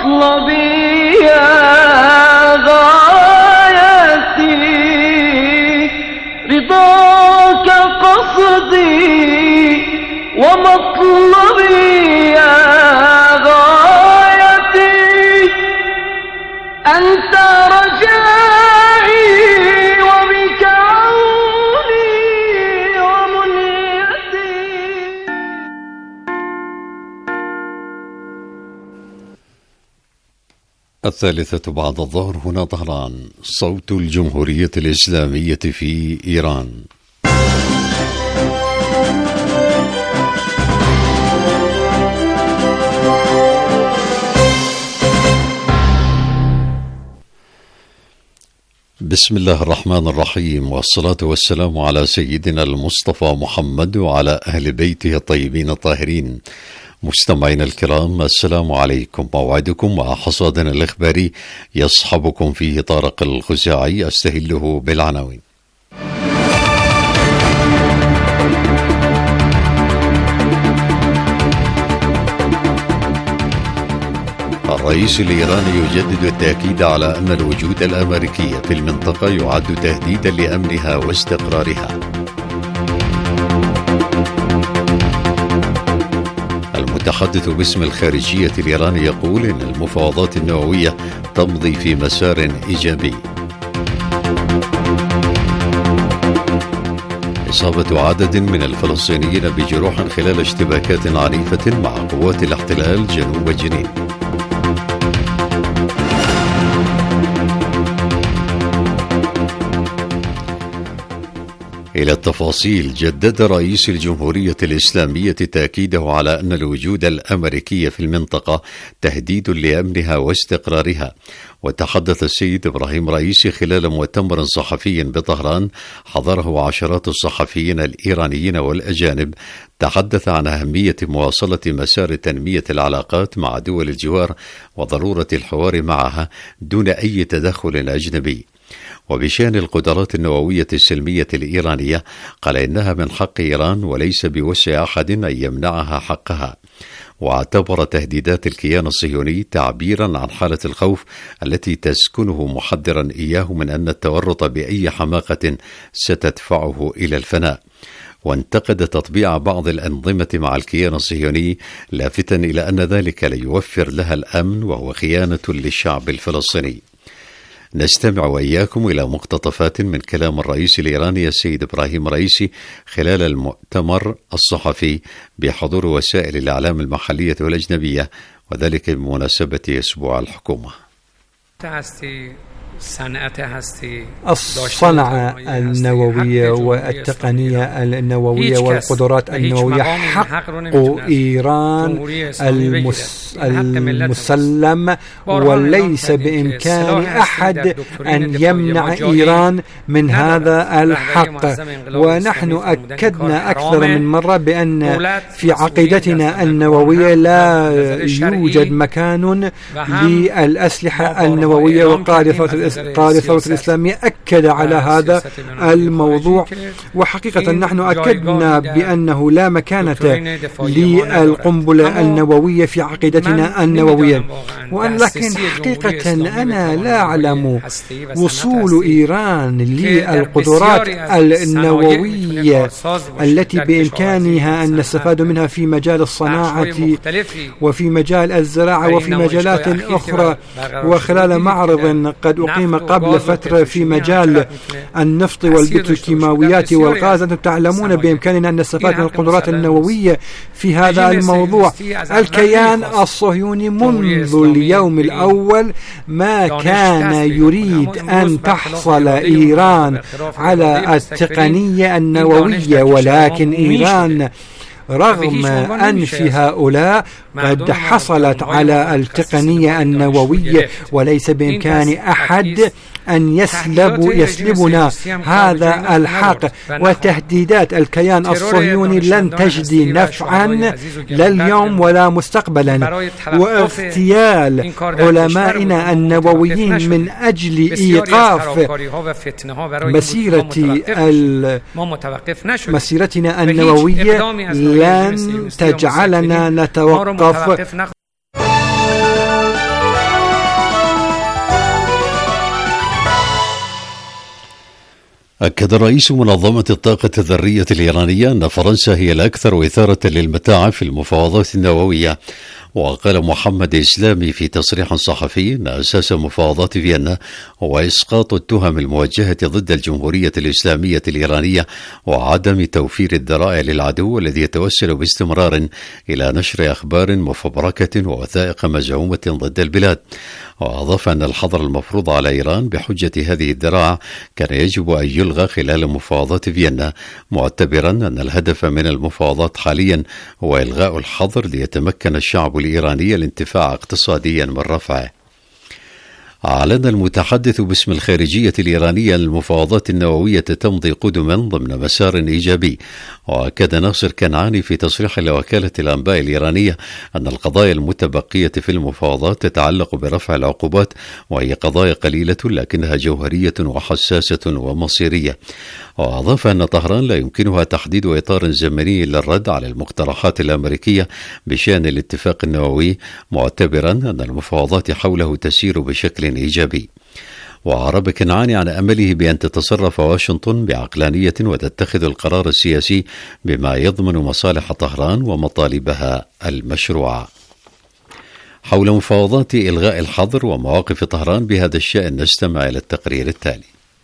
ومطلبي يا غايتي، رضاك قصدي ومطلبي يا غايتي، أنت رجائي وبك عوني ومنيتي. الثالثة بعد الظهر، هنا طهران، صوت الجمهورية الإسلامية في إيران. بسم الله الرحمن الرحيم، والصلاة والسلام على سيدنا المصطفى محمد وعلى أهل بيته الطيبين الطاهرين. مستمعين الكرام، السلام عليكم. موعدكم مع حصادنا الإخباري يصحبكم فيه طارق الخزاعي. أستهله بالعناوين. الرئيس الإيراني يجدد التأكيد على أن الوجود الأمريكي في المنطقة يعد تهديدا لأمنها واستقرارها. المتحدث باسم الخارجية الإيراني يقول إن المفاوضات النووية تمضي في مسار إيجابي. إصابة عدد من الفلسطينيين بجروح خلال اشتباكات عنيفة مع قوات الاحتلال جنوب جنين. إلى التفاصيل. جدد رئيس الجمهورية الإسلامية تأكيده على أن الوجود الأمريكي في المنطقة تهديد لأمنها واستقرارها. وتحدث السيد إبراهيم رئيسي خلال مؤتمر صحفي بطهران حضره عشرات الصحفيين الإيرانيين والأجانب، تحدث عن أهمية مواصلة مسار تنمية العلاقات مع دول الجوار وضرورة الحوار معها دون أي تدخل أجنبي. وبشأن القدرات النووية السلمية الإيرانية، قال إنها من حق إيران وليس بوسع أحد أن يمنعها حقها. واعتبر تهديدات الكيان الصهيوني تعبيرا عن حالة الخوف التي تسكنه، محذرا إياه من أن التورط بأي حماقة ستدفعه إلى الفناء. وانتقد تطبيع بعض الأنظمة مع الكيان الصهيوني، لافتا إلى أن ذلك لا يوفر لها الأمن وهو خيانة للشعب الفلسطيني. نستمع وإياكم إلى مقتطفات من كلام الرئيس الإيراني السيد إبراهيم رئيسي خلال المؤتمر الصحفي بحضور وسائل الإعلام المحلية والأجنبية، وذلك بمناسبة أسبوع الحكومة. الصنعة النووية والتقنية النووية والقدرات النووية حق إيران المسلم، وليس بإمكان أحد أن يمنع إيران من هذا الحق. ونحن أكدنا أكثر من مرة بأن في عقيدتنا النووية لا يوجد مكان للأسلحة النووية. وقائد الثورة الإسلامية أكد على هذا الموضوع. وحقيقة نحن أكدنا بأنه لا مكانة للقنبلة النووية في عقيدتنا النووية. ولكن حقيقة أنا لا أعلم وصول إيران للقدرات النووية التي بإمكانها أن نستفاد منها في مجال الصناعة وفي مجال الزراعة وفي مجالات أخرى. وخلال معرض قد أقيم قبل فترة في مجال النفط والبتروكيماويات والغاز، أنتم تعلمون بإمكاننا أن نستفاد من القدرات النووية في هذا الموضوع. الكيان الصهيوني منذ اليوم الأول ما كان يريد أن تحصل إيران على التقنية النووية، ولكن إيران رغم أنف هؤلاء قد حصلت على التقنية النووية، وليس بإمكان أحد أن يسلبنا هذا الحق. وتهديدات الكيان الصهيوني لن تجدي نفعا لا اليوم ولا مستقبلا. واغتيال علمائنا النوويين من أجل إيقاف مسيرتنا النووية لن تجعلنا نتوقف. أكد رئيس منظمة الطاقة الذرية الإيرانية أن فرنسا هي الأكثر إثارة للمتاعب في المفاوضات النووية. وقال محمد إسلامي في تصريح صحفي أن أساس مفاوضات فيينا هو إسقاط التهم الموجهة ضد الجمهورية الإسلامية الإيرانية وعدم توفير الذرائع للعدو الذي يتوسل باستمرار إلى نشر أخبار مفبركة ووثائق مزعومة ضد البلاد. وأضاف أن الحظر المفروض على إيران بحجة هذه الذراع كان يجب أن يلغى خلال مفاوضات فيينا، معتبرا أن الهدف من المفاوضات حاليا هو إلغاء الحظر ليتمكن الشعب الإيراني الانتفاع اقتصاديا من رفعه. أعلن المتحدث باسم الخارجية الإيرانية أن المفاوضات النووية تمضي قدما ضمن مسار إيجابي. وأكد ناصر كنعاني في تصريح لوكالة الأنباء الإيرانية أن القضايا المتبقية في المفاوضات تتعلق برفع العقوبات، وهي قضايا قليلة لكنها جوهرية وحساسة ومصيرية. وأضاف أن طهران لا يمكنها تحديد إطار زمني للرد على المقترحات الأمريكية بشأن الاتفاق النووي، معتبرا أن المفاوضات حوله تسير بشكل إيجابي. وأعرب كنعاني عن أمله بأن تتصرف واشنطن بعقلانية وتتخذ القرار السياسي بما يضمن مصالح طهران ومطالبها المشروعة. حول مفاوضات إلغاء الحظر ومواقف طهران بهذا الشأن نستمع إلى التقرير التالي.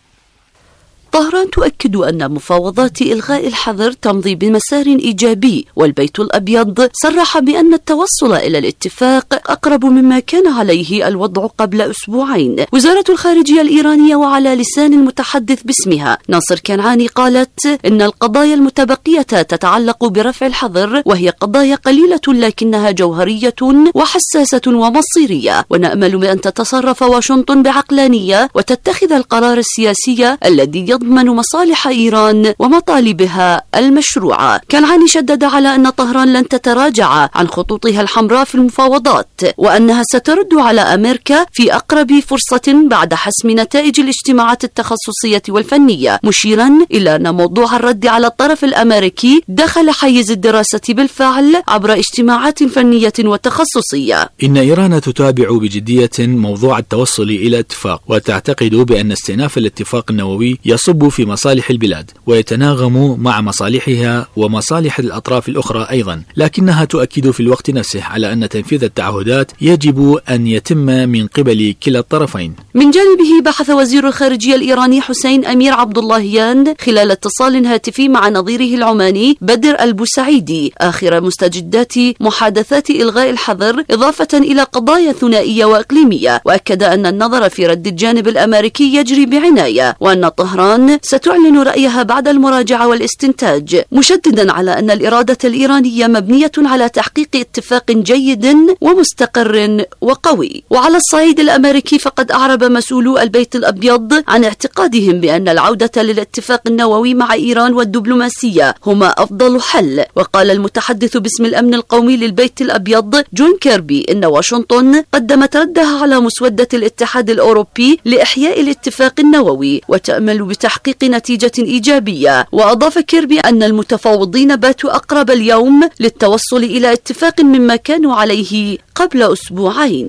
طهران تؤكد أن مفاوضات إلغاء الحظر تمضي بمسار إيجابي، والبيت الأبيض صرح بأن التوصل إلى الاتفاق أقرب مما كان عليه الوضع قبل أسبوعين. وزارة الخارجية الإيرانية وعلى لسان المتحدث باسمها ناصر كنعاني قالت إن القضايا المتبقية تتعلق برفع الحظر، وهي قضايا قليلة لكنها جوهرية وحساسة ومصيرية، ونأمل بأن تتصرف واشنطن بعقلانية وتتخذ القرار السياسي الذي يضمن مصالح إيران ومطالبها المشروعة. كنعاني شدد على أن طهران لن تتراجع عن خطوطها الحمراء في المفاوضات، وأنها سترد على أمريكا في أقرب فرصة بعد حسم نتائج الاجتماعات التخصصية والفنية، مشيرا إلى أن موضوع الرد على الطرف الأمريكي دخل حيز الدراسة بالفعل عبر اجتماعات فنية وتخصصية. إن إيران تتابع بجدية موضوع التوصل إلى اتفاق، وتعتقد بأن استئناف الاتفاق النووي يصب في مصالح البلاد ويتناغم مع مصالحها ومصالح الأطراف الأخرى أيضا، لكنها تؤكد في الوقت نفسه على أن تنفيذ التعهدات يجب أن يتم من قبل كلا الطرفين. من جانبه بحث وزير الخارجية الإيراني حسين أمير عبد اللهيان خلال اتصال هاتفي مع نظيره العماني بدر البوسعيدي آخر مستجدات محادثات إلغاء الحظر، إضافة إلى قضايا ثنائية وإقليمية، وأكد أن النظر في رد الجانب الأمريكي يجري بعناية، وأن طهران ستعلن رأيها بعد المراجعة والاستنتاج، مشددا على أن الإرادة الإيرانية مبنية على تحقيق اتفاق جيد ومستقر وقوي. وعلى الصعيد الأمريكي فقد أعرب مسؤولو البيت الأبيض عن اعتقادهم بأن العودة للاتفاق النووي مع إيران والدبلوماسية هما أفضل حل. وقال المتحدث باسم الأمن القومي للبيت الأبيض جون كيربي إن واشنطن قدمت ردها على مسودة الاتحاد الأوروبي لإحياء الاتفاق النووي وتأمل بتحقيق نتيجة إيجابية. وأضاف كيربي أن المتفاوضين باتوا أقرب اليوم للتوصل إلى اتفاق مما كانوا عليه قبل أسبوعين.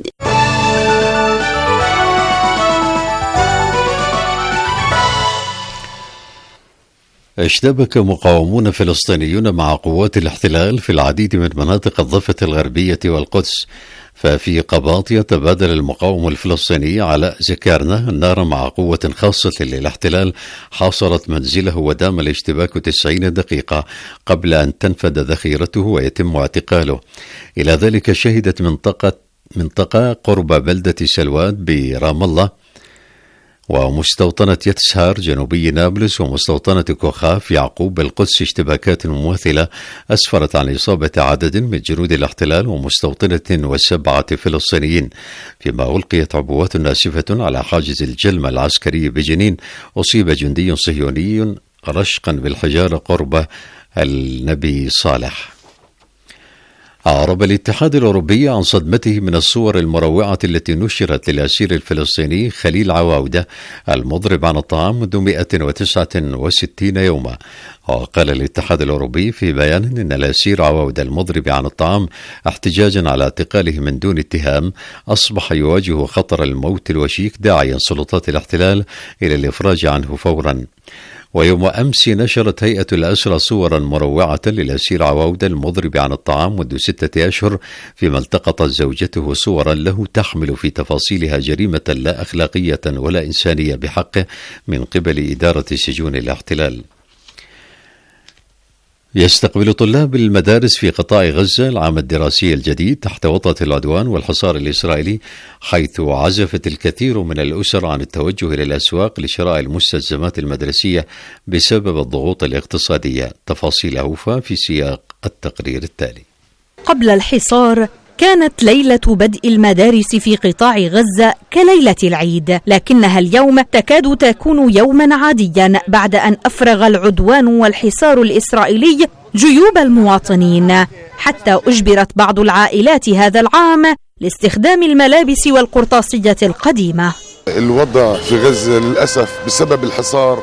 اشتبك مقاومون فلسطينيون مع قوات الاحتلال في العديد من مناطق الضفة الغربية والقدس. ففي قباطية تبادل المقاوم الفلسطيني علاء زكارنا النار مع قوة خاصة للاحتلال حاصرت منزله، ودام الاشتباك 90 دقيقة قبل أن تنفد ذخيرته ويتم اعتقاله. إلى ذلك شهدت منطقة قرب بلدة سلوان برام الله ومستوطنة يتسهار جنوبي نابلس ومستوطنة كوخاف يعقوب بالقدس اشتباكات مماثلة أسفرت عن إصابة عدد من جنود الاحتلال ومستوطنة و7 فلسطينيين، فيما ألقيت عبوات ناسفة على حاجز الجلمة العسكري بجنين. أصيب جندي صهيوني رشقا بالحجارة قرب النبي صالح. أعرب الاتحاد الأوروبي عن صدمته من الصور المروعة التي نشرت للأسير الفلسطيني خليل عواودة المضرب عن الطعام منذ 169 يوما. وقال الاتحاد الأوروبي في بيان إن الأسير عواودة المضرب عن الطعام احتجاجا على اعتقاله من دون اتهام أصبح يواجه خطر الموت الوشيك، داعيا سلطات الاحتلال إلى الإفراج عنه فورا. ويوم أمس نشرت هيئة الأسرى صورا مروعة للأسير عواودة المضرب عن الطعام منذ 6 أشهر، فيما التقطت زوجته صورا له تحمل في تفاصيلها جريمة لا أخلاقية ولا إنسانية بحقه من قبل إدارة سجون الاحتلال. يستقبل طلاب المدارس في قطاع غزة العام الدراسي الجديد تحت وطأة العدوان والحصار الإسرائيلي، حيث عزفت الكثير من الأسر عن التوجه إلى الأسواق لشراء المستلزمات المدرسية بسبب الضغوط الاقتصادية. تفاصيل أوفى في سياق التقرير التالي. قبل الحصار كانت ليلة بدء المدارس في قطاع غزة كليلة العيد، لكنها اليوم تكاد تكون يوما عاديا بعد أن أفرغ العدوان والحصار الإسرائيلي جيوب المواطنين، حتى أجبرت بعض العائلات هذا العام لاستخدام الملابس والقرطاسية القديمة. الوضع في غزة للأسف بسبب الحصار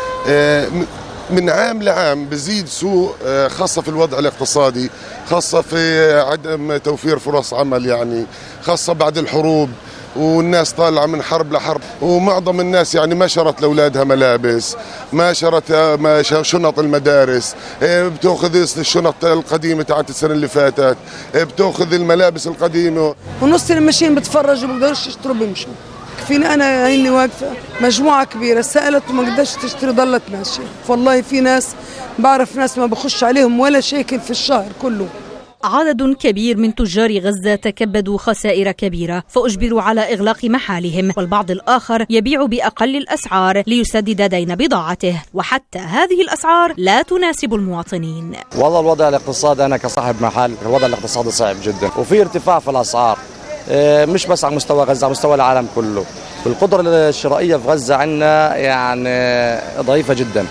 من عام لعام بزيد سوء، خاصة في الوضع الاقتصادي، خاصة في عدم توفير فرص عمل، يعني خاصة بعد الحروب والناس طالعة من حرب لحرب، ومعظم الناس يعني ما شرت لأولادها ملابس، ما شرت شنط المدارس، بتأخذ الشنط القديمة تاعت السنة اللي فاتت، بتأخذ الملابس القديمة، ونص الماشيين بتفرجوا ما بقدرش يشتروا بيمشوا. فينا أنا هيني واقفة مجموعة كبيرة سألت وما قدرش تشتري ضلت ماشية. والله في ناس بعرف ناس ما بخش عليهم ولا شيكل في الشهر كله. عدد كبير من تجار غزة تكبدوا خسائر كبيرة فأجبروا على إغلاق محالهم، والبعض الآخر يبيع بأقل الأسعار ليسدد دين بضاعته، وحتى هذه الأسعار لا تناسب المواطنين. والله الوضع الاقتصادي أنا كصاحب محل الوضع الاقتصادي صعب جدا، وفي ارتفاع في الأسعار مش بس على مستوى غزة، على مستوى العالم كله. القدرة الشرائية في غزة عندنا يعني ضعيفة جدا،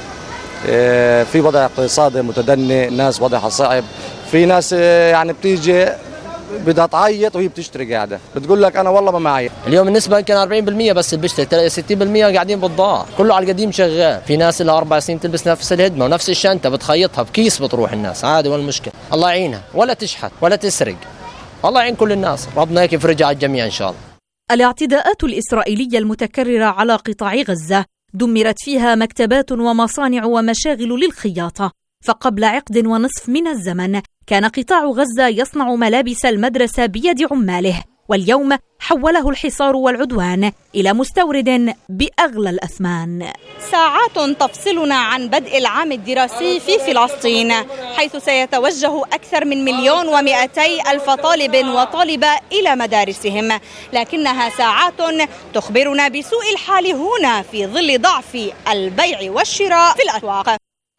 في وضع اقتصادي متدني، ناس وضعها صعب، في ناس يعني بتيجي بدها تعيط وهي بتشتري قاعدة بتقول لك أنا والله ما معي. اليوم النسبة كان 40% بس بيشتري، 60% قاعدين بالضاعة، كله على القديم شغال. في ناس اللي 4 سنين تلبس نفس الهدمة ونفس الشنطة بتخيطها بكيس بتروح الناس عادي، ولا المشكلة. الله يعينها، ولا تشحت ولا تسرق. الله يعين كل الناس، ربنا هيك يفرجها على الجميع إن شاء الله. الاعتداءات الإسرائيلية المتكررة على قطاع غزة دمرت فيها مكتبات ومصانع ومشاغل للخياطة، فقبل عقد ونصف من الزمن كان قطاع غزة يصنع ملابس المدرسة بيد عماله، واليوم حوله الحصار والعدوان إلى مستورد بأغلى الأثمان. ساعات تفصلنا عن بدء العام الدراسي في فلسطين، حيث سيتوجه أكثر من 1,200,000 طالب وطالبة إلى مدارسهم، لكنها ساعات تخبرنا بسوء الحال هنا في ظل ضعف البيع والشراء في الأسواق.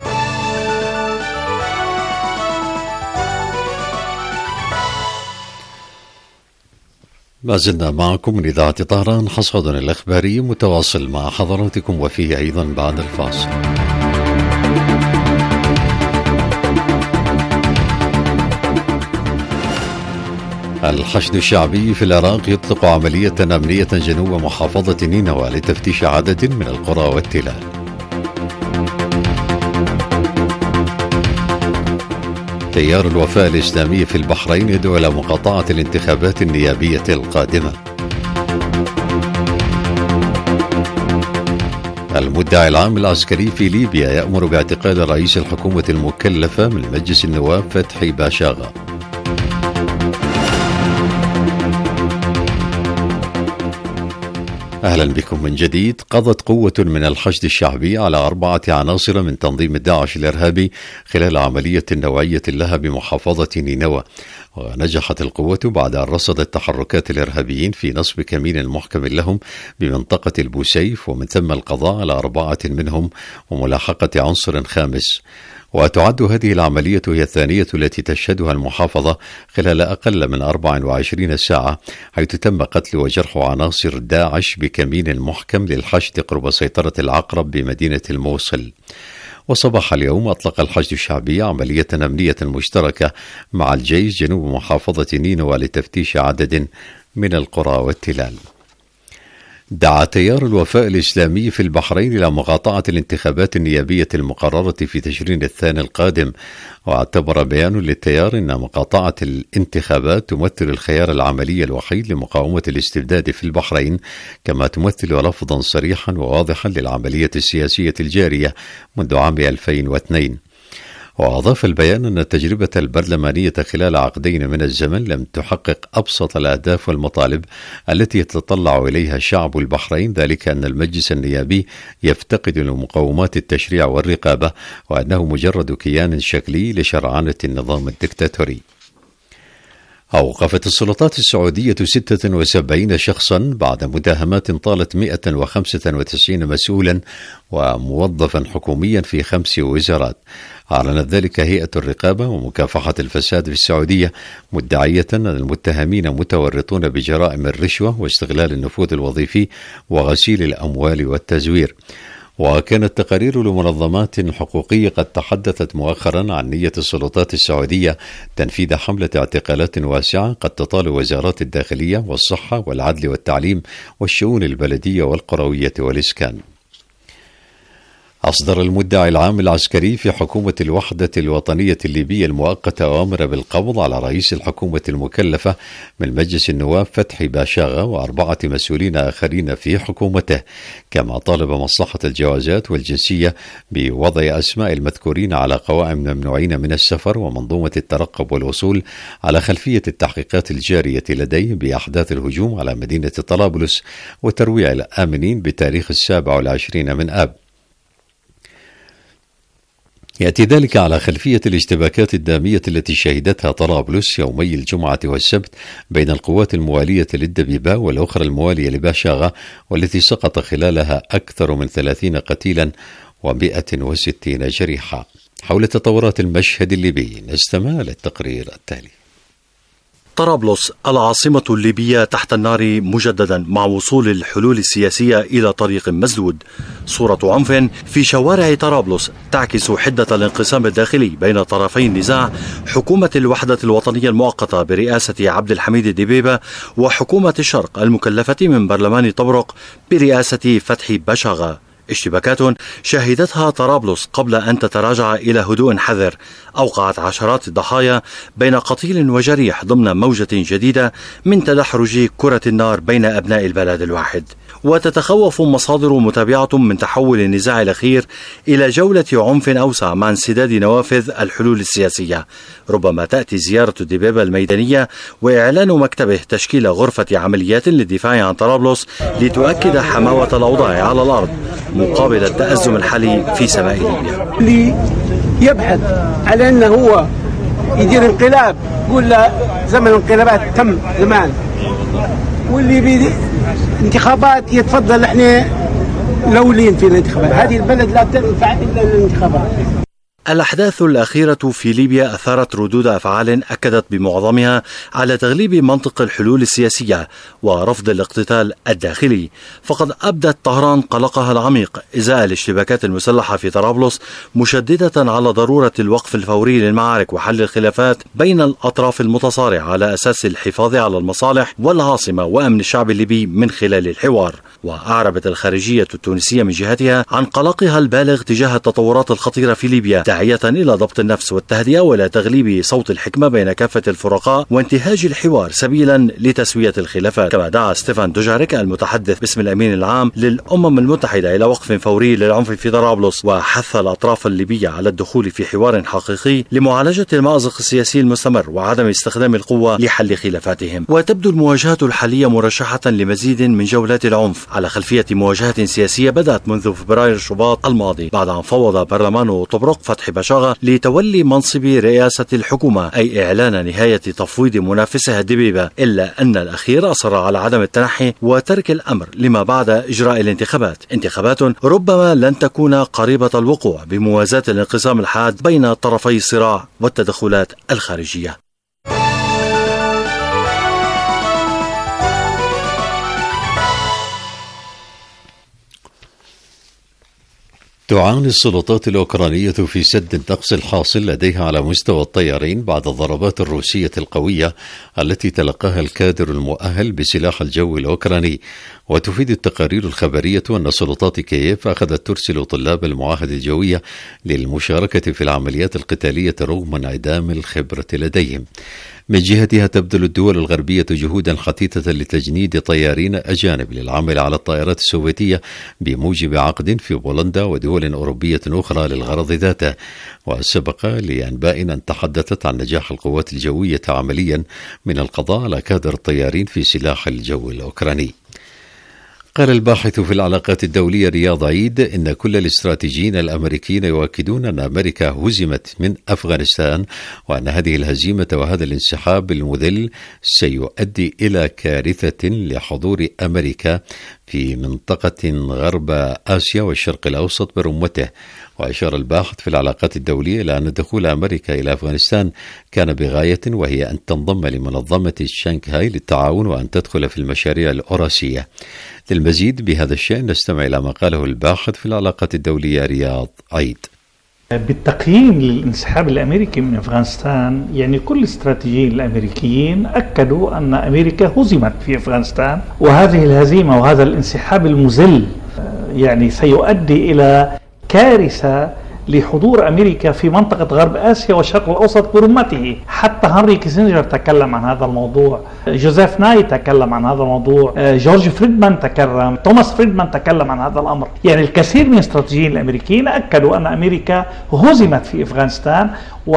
ما زلنا معكم من إذاعة طهران، حصادنا الإخباري متواصل مع حضراتكم، وفيه أيضا بعد الفاصل. الحشد الشعبي في العراق يطلق عملية أمنية جنوب محافظة نينوى لتفتيش عدد من القرى والتلال. تيار الوفاء الإسلامي في البحرين يدعو إلى مقاطعة الانتخابات النيابية القادمة. المدعي العام العسكري في ليبيا يأمر باعتقال رئيس الحكومة المكلفة من مجلس النواب فتحي باشاغا. أهلا بكم من جديد. قضت قوة من الحشد الشعبي على 4 عناصر من تنظيم داعش الإرهابي خلال عملية نوعية لها بمحافظة نينوى، ونجحت القوة بعد أن رصدت تحركات الإرهابيين في نصب كمين محكم لهم بمنطقة البوسيف، ومن ثم القضاء على 4 منهم وملاحقة عنصر خامس. وتعد هذه العملية هي الثانية التي تشهدها المحافظة خلال أقل من 24 ساعة، حيث تم قتل وجرح عناصر داعش بكمين محكم للحشد قرب سيطرة العقرب بمدينة الموصل. وصباح اليوم أطلق الحشد الشعبي عملية أمنية مشتركة مع الجيش جنوب محافظة نينوى لتفتيش عدد من القرى والتلال. دعا تيار الوفاء الإسلامي في البحرين إلى مقاطعة الانتخابات النيابية المقررة في تشرين الثاني القادم، واعتبر بيان للتيار أن مقاطعة الانتخابات تمثل الخيار العملي الوحيد لمقاومة الاستبداد في البحرين، كما تمثل رفضا صريحا وواضحا للعملية السياسية الجارية منذ عام 2002. وأضاف البيان أن التجربة البرلمانية خلال عقدين من الزمن لم تحقق أبسط الأهداف والمطالب التي يتطلع إليها شعب البحرين، ذلك أن المجلس النيابي يفتقد لمقومات التشريع والرقابة، وأنه مجرد كيان شكلي لشرعنة النظام الدكتاتوري. أوقفت السلطات السعودية 76 شخصا بعد مداهمات طالت 195 مسؤولا وموظفا حكوميا في 5 وزارات. أعلنت ذلك هيئة الرقابة ومكافحة الفساد في السعودية، مدعية أن المتهمين متورطون بجرائم الرشوة واستغلال النفوذ الوظيفي وغسيل الأموال والتزوير. وكانت تقارير لمنظمات حقوقية قد تحدثت مؤخرا عن نية السلطات السعودية تنفيذ حملة اعتقالات واسعة قد تطال وزارات الداخلية والصحة والعدل والتعليم والشؤون البلدية والقروية والإسكان. أصدر المدعي العام العسكري في حكومة الوحدة الوطنية الليبية المؤقتة أوامر بالقبض على رئيس الحكومة المكلفة من مجلس النواب فتحي باشاغة و4 مسؤولين آخرين في حكومته، كما طالب مصلحة الجوازات والجنسية بوضع أسماء المذكورين على قوائم ممنوعين من السفر ومنظومة الترقب والوصول على خلفية التحقيقات الجارية لديه بأحداث الهجوم على مدينة طرابلس وترويع الآمنين بتاريخ 27 من آب. يأتي ذلك على خلفية الاشتباكات الدامية التي شهدتها طرابلس يومي الجمعة والسبت بين القوات الموالية للدبيبة والأخرى الموالية لباشاغة، والتي سقط خلالها أكثر من 30 قتيلا و160 جريحا. حول تطورات المشهد الليبي نستمع للتقرير التالي. طرابلس العاصمة الليبية تحت النار مجددا مع وصول الحلول السياسية إلى طريق مسدود. صورة عنف في شوارع طرابلس تعكس حدة الانقسام الداخلي بين طرفي النزاع، حكومة الوحدة الوطنية المؤقتة برئاسة عبد الحميد الدبيبة وحكومة الشرق المكلفة من برلمان طبرق برئاسة فتحي باشاغة. اشتباكات شهدتها طرابلس قبل أن تتراجع إلى هدوء حذر أوقعت عشرات الضحايا بين قتيل وجريح ضمن موجة جديدة من تدحرج كرة النار بين أبناء البلد الواحد. وتتخوف مصادر متابعة من تحول النزاع الأخير إلى جولة عنف أوسع مع انسداد نوافذ الحلول السياسية. ربما تأتي زيارة الدبيبة الميدانية وإعلان مكتبه تشكيل غرفة عمليات للدفاع عن طرابلس لتؤكد حماوة الأوضاع على الأرض مقابل التأزم الحالي في سماء ليبيا. اللي يبحث على أنه هو يدير انقلاب، يقول له زمن الانقلابات تم زمان، واللي بيدي انتخابات يتفضل احنا لولين في الانتخابات. هذه البلد لا تنفع الا الانتخابات. الأحداث الأخيرة في ليبيا أثارت ردود أفعال أكدت بمعظمها على تغليب منطق الحلول السياسية ورفض الاقتتال الداخلي. فقد أبدت طهران قلقها العميق إزاء الاشتباكات المسلحة في طرابلس، مشددة على ضرورة الوقف الفوري للمعارك وحل الخلافات بين الأطراف المتصارعة على أساس الحفاظ على المصالح والعاصمة وأمن الشعب الليبي من خلال الحوار. وأعربت الخارجية التونسية من جهتها عن قلقها البالغ تجاه التطورات الخطيرة في ليبيا، داعية إلى ضبط النفس والتهدئة ولا تغليب صوت الحكمة بين كافة الفرقاء وانتهاج الحوار سبيلا لتسوية الخلافات. كما دعا ستيفان دوجاريك المتحدث باسم الأمين العام للأمم المتحدة إلى وقف فوري للعنف في طرابلس، وحث الأطراف الليبية على الدخول في حوار حقيقي لمعالجة المأزق السياسي المستمر وعدم استخدام القوة لحل خلافاتهم. وتبدو المواجهة الحالية مرشحة لمزيد من جولات العنف على خلفية مواجهة سياسية بدأت منذ فبراير شباط الماضي بعد أن فوض برلمان طبرق فتحي باشاغة لتولي منصب رئاسة الحكومة، أي إعلان نهاية تفويض منافسها الدبيبة، إلا أن الأخير أصر على عدم التنحي وترك الأمر لما بعد إجراء الانتخابات، انتخابات ربما لن تكون قريبة الوقوع بموازاة الانقسام الحاد بين طرفي الصراع والتدخلات الخارجية. تعاني السلطات الأوكرانية في سد النقص الحاصل لديها على مستوى الطيارين بعد الضربات الروسية القوية التي تلقاها الكادر المؤهل بسلاح الجو الأوكراني. وتفيد التقارير الخبرية أن سلطات كييف أخذت ترسل طلاب المعاهد الجوية للمشاركة في العمليات القتالية رغم انعدام الخبرة لديهم. من جهتها تبذل الدول الغربية جهودا حثيثة لتجنيد طيارين أجانب للعمل على الطائرات السوفيتية بموجب عقد في بولندا ودول أوروبية أخرى للغرض ذاته. وسبق لأنباء أن تحدثت عن نجاح القوات الجوية عمليا من القضاء على كادر الطيارين في سلاح الجو الأوكراني. قال الباحث في العلاقات الدولية رياض عيد إن كل الاستراتيجيين الأمريكيين يؤكدون أن أمريكا هزمت من أفغانستان، وأن هذه الهزيمة وهذا الانسحاب المذل سيؤدي إلى كارثة لحضور أمريكا في منطقة غرب آسيا والشرق الأوسط برمته. وأشار الباحث في العلاقات الدولية إلى أن دخول أمريكا إلى أفغانستان كان بغاية، وهي أن تنضم لمنظمة شانغهاي للتعاون وأن تدخل في المشاريع الأوراسية. للمزيد بهذا الشأن نستمع إلى ما قاله الباحث في العلاقات الدولية رياض عيد. بالتقييم للانسحاب الأمريكي من أفغانستان، يعني كل الاستراتيجيين الأمريكيين أكدوا أن أمريكا هزمت في أفغانستان، وهذه الهزيمة وهذا الانسحاب المذل يعني سيؤدي إلى كارثة لحضور أمريكا في منطقة غرب آسيا والشرق الأوسط برمته. حتى هنري كيسنجر تكلم عن هذا الموضوع، جوزيف ناي تكلم عن هذا الموضوع، جورج فريدمان تكلم، توماس فريدمان تكلم عن هذا الأمر. يعني الكثير من الاستراتيجيين الأمريكيين أكدوا أن أمريكا هزمت في أفغانستان.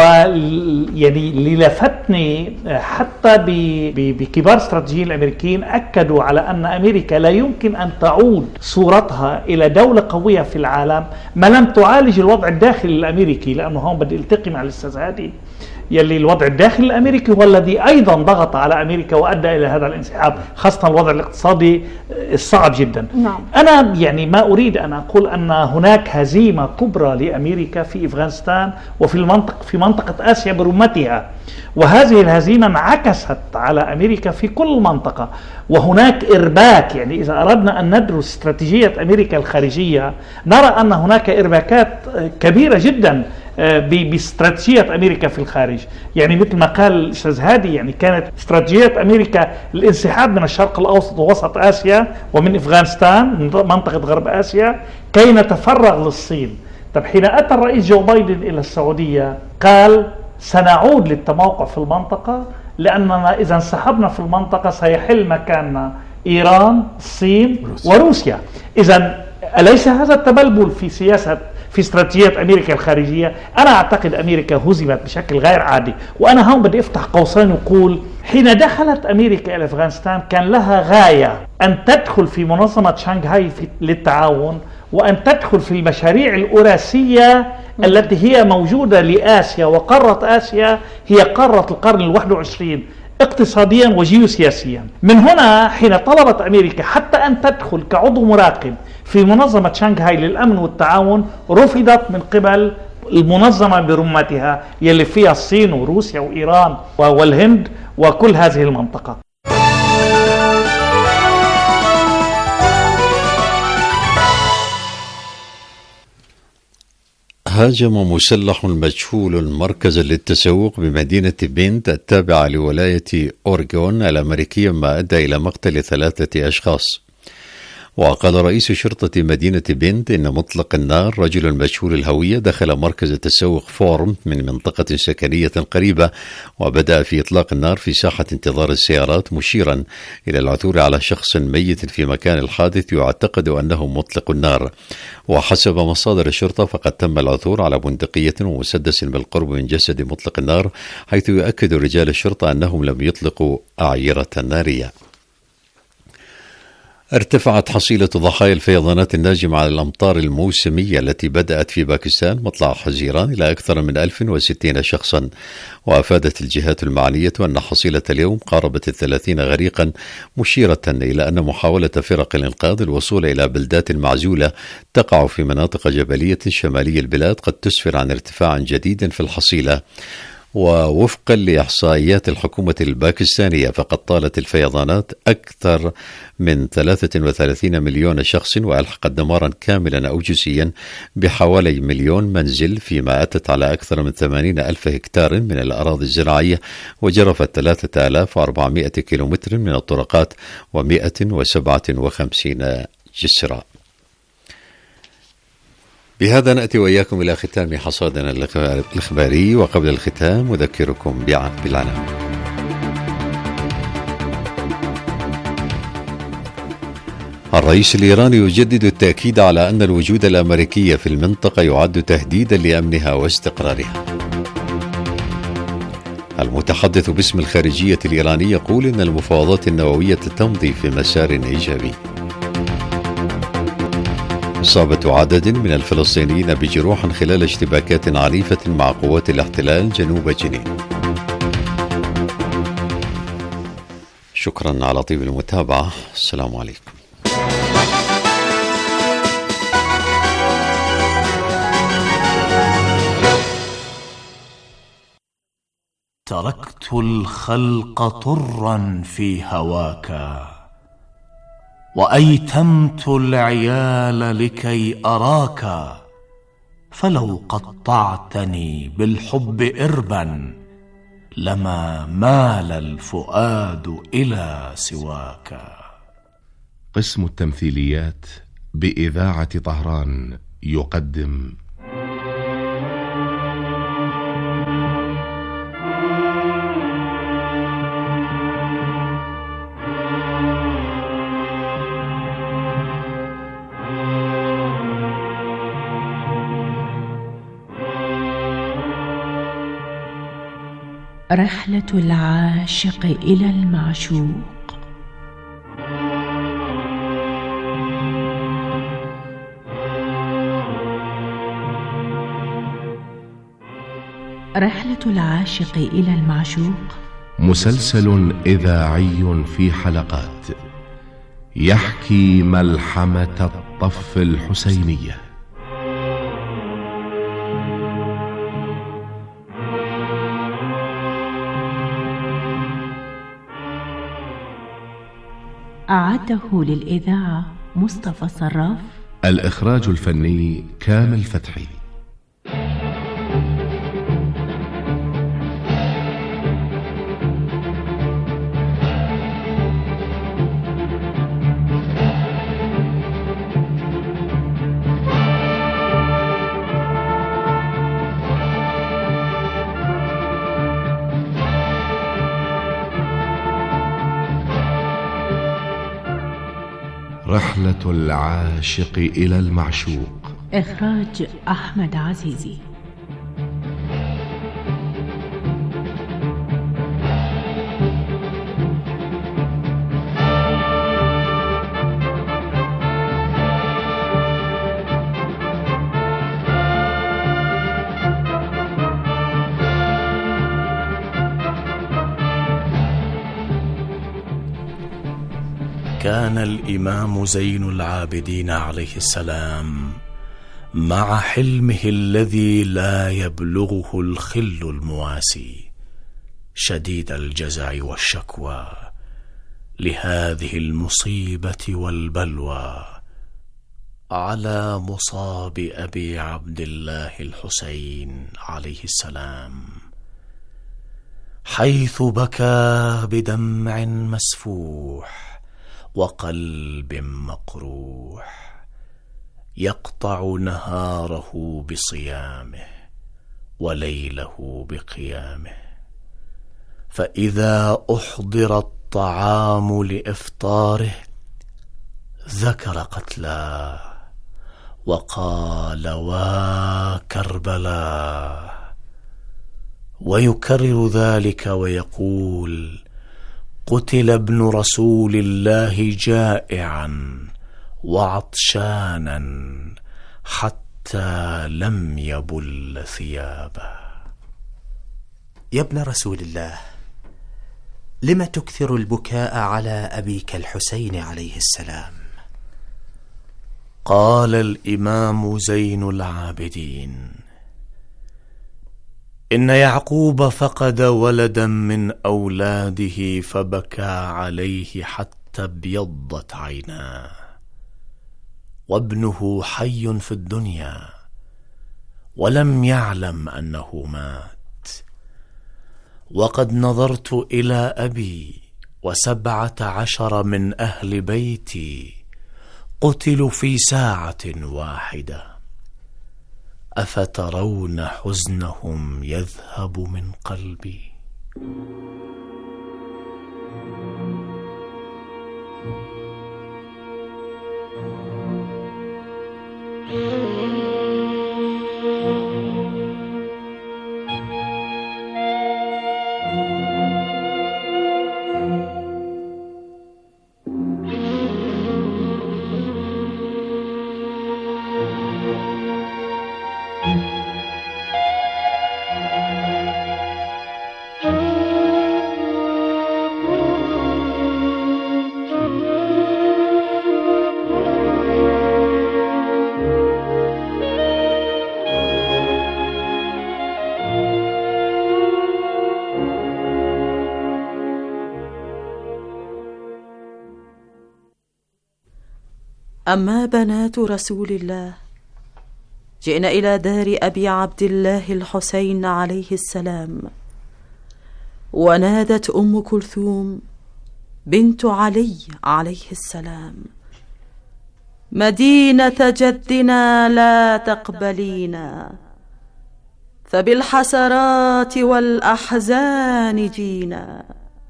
ويعني اللي لفتني حتى بكبار استراتيجيين الأمريكيين أكدوا على أن أمريكا لا يمكن أن تعود صورتها إلى دولة قوية في العالم ما لم تعالج الوضع الداخلي الأمريكي. لأنه هون بدي التقي مع الأستاذ هادي، يلي الوضع الداخلي الأمريكي هو الذي أيضا ضغط على أمريكا وأدى إلى هذا الانسحاب، خاصة الوضع الاقتصادي الصعب جدا. نعم. أنا يعني ما أريد أن أقول أن هناك هزيمة كبرى لأمريكا في أفغانستان وفي منطقة آسيا برمتها، وهذه الهزيمة انعكست على أمريكا في كل المنطقة. وهناك إرباك، يعني إذا أردنا أن ندرس استراتيجية أمريكا الخارجية نرى أن هناك إرباكات كبيرة جدا باستراتيجية أمريكا في الخارج. يعني مثل ما قال الأستاذ هادي، يعني كانت استراتيجية أمريكا الانسحاب من الشرق الأوسط ووسط آسيا ومن أفغانستان من منطقة غرب آسيا كي نتفرغ للصين. طب حين أتى الرئيس جو بايدن إلى السعودية قال سنعود للتموقع في المنطقة، لأننا إذا انسحبنا في المنطقة سيحل مكاننا إيران، الصين وروسيا. إذا أليس هذا التبلبل في استراتيجية أمريكا الخارجية؟ أنا أعتقد أمريكا هزمت بشكل غير عادي. وأنا هون بدي أفتح قوسين وأقول حين دخلت أمريكا إلى أفغانستان كان لها غاية أن تدخل في منظمة شانغهاي للتعاون، وأن تدخل في المشاريع الأوراسية التي هي موجودة لآسيا. وقارة آسيا هي قارة القرن ال21 اقتصاديا وجيوسياسيا. من هنا حين طلبت أمريكا حتى أن تدخل كعضو مراقب في منظمة شانغهاي للأمن والتعاون رفضت من قبل المنظمة برمتها يلي فيها الصين وروسيا وإيران والهند وكل هذه المنطقة. هاجم مسلح مجهول مركزا للتسوق بمدينة بيند التابعة لولاية أوريغون الأمريكية، ما أدى إلى مقتل 3 أشخاص. وقال رئيس شرطة مدينة بيند إن مطلق النار رجل مجهول الهوية دخل مركز التسوق فورم من منطقة سكنية قريبة، وبدأ في إطلاق النار في ساحة انتظار السيارات، مشيرا إلى العثور على شخص ميت في مكان الحادث يعتقد أنه مطلق النار. وحسب مصادر الشرطة فقد تم العثور على بندقية ومسدس بالقرب من جسد مطلق النار، حيث يؤكد رجال الشرطة أنهم لم يطلقوا أعيرة نارية. ارتفعت حصيلة ضحايا الفيضانات الناجمة على الأمطار الموسمية التي بدأت في باكستان مطلع حزيران إلى أكثر من 1060 شخصا. وأفادت الجهات المعنية أن حصيلة اليوم قاربت 30 غريقا، مشيرة إلى أن محاولة فرق الإنقاذ الوصول إلى بلدات معزولة تقع في مناطق جبلية شمالي البلاد قد تسفر عن ارتفاع جديد في الحصيلة. ووفقا لإحصائيات الحكومة الباكستانية فقد طالت الفيضانات أكثر من 33 مليون شخص وألحقت دمارا كاملا أو جزئيا بحوالي 1,000,000 منزل، فيما أتت على أكثر من 80,000 هكتار من الأراضي الزراعية، وجرفت 3400 كيلومتر من الطرقات و157 جسرا. بهذا نأتي وإياكم إلى ختام حصادنا الإخباري، وقبل الختام أذكركم بالعناوين. الرئيس الإيراني يجدد التأكيد على أن الوجود الأمريكي في المنطقة يعد تهديدا لأمنها واستقرارها. المتحدث باسم الخارجية الإيرانية يقول إن المفاوضات النووية تمضي في مسار إيجابي. إصابة عدد من الفلسطينيين بجروح خلال اشتباكات عنيفة مع قوات الاحتلال جنوب جنين. شكرا على طيب المتابعة. السلام عليكم. تركت الخلق طرا في هواك، وأيتمت العيال لكي أراك، فلو قطعتني بالحب إربا لما مال الفؤاد إلى سواك. قسم التمثيليات بإذاعة طهران يقدم رحلة العاشق إلى المعشوق. رحلة العاشق إلى المعشوق مسلسل إذاعي في حلقات يحكي ملحمة الطف الحسينية. أعده للإذاعة مصطفى صراف. الإخراج الفني كامل فتحي. رحلة العاشق إلى المعشوق. إخراج أحمد عزيزي. كان الإمام زين العابدين عليه السلام مع حلمه الذي لا يبلغه الخل المواسي شديد الجزع والشكوى لهذه المصيبة والبلوى على مصاب أبي عبد الله الحسين عليه السلام، حيث بكى بدمع مسفوح وقلب مقروح، يقطع نهاره بصيامه وليله بقيامه، فإذا أحضر الطعام لإفطاره ذكر قتلاه وقال وكربلاء، ويكرر ذلك ويقول قتل ابن رسول الله جائعا وعطشانا حتى لم يبل ثيابه. يا ابن رسول الله، لم تكثر البكاء على أبيك الحسين عليه السلام؟ قال الإمام زين العابدين إن يعقوب فقد ولدا من أولاده فبكى عليه حتى ابيضت عيناه، وابنه حي في الدنيا ولم يعلم أنه مات. وقد نظرت إلى أبي 17 من أهل بيتي قتلوا في ساعة واحدة، أفترون حزنهم يذهب من قلبي؟ أما بنات رسول الله، جئنا إلى دار أبي عبد الله الحسين عليه السلام، ونادت أم كلثوم بنت علي عليه السلام: مدينة جدنا لا تقبلينا، فبالحسرات والأحزان جينا،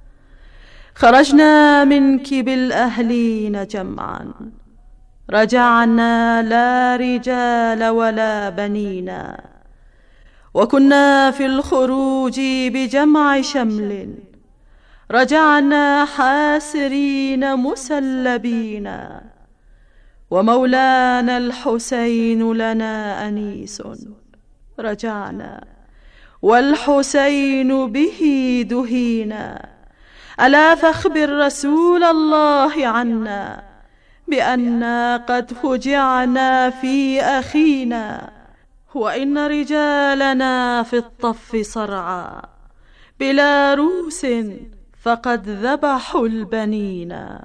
خرجنا منك بالأهلين جمعا، رجعنا لا رجال ولا بنينا، وكنا في الخروج بجمع شمل، رجعنا حاسرين مسلبين، ومولانا الحسين لنا أنيس، رجعنا والحسين به دهينا، ألا فاخبر رسول الله عنا بأننا قد فجعنا في أخينا، وإن رجالنا في الطف صرعى بلا روس فقد ذبحوا البنينا.